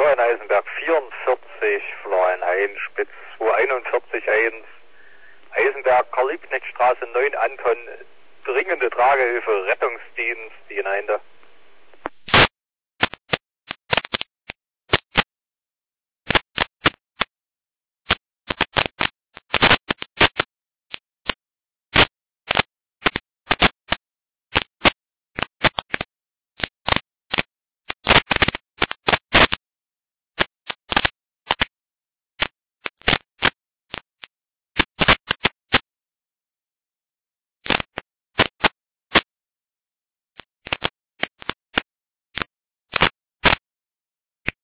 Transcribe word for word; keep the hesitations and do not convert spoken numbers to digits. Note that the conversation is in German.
Florian Eisenberg vierundvierzig, Florian Hein, Spitz zweihunderteinundvierzig eins, Eisenberg, Karl-Liebknecht-Straße neun, Anton, dringende Tragehilfe, Rettungsdienst, die hinein da.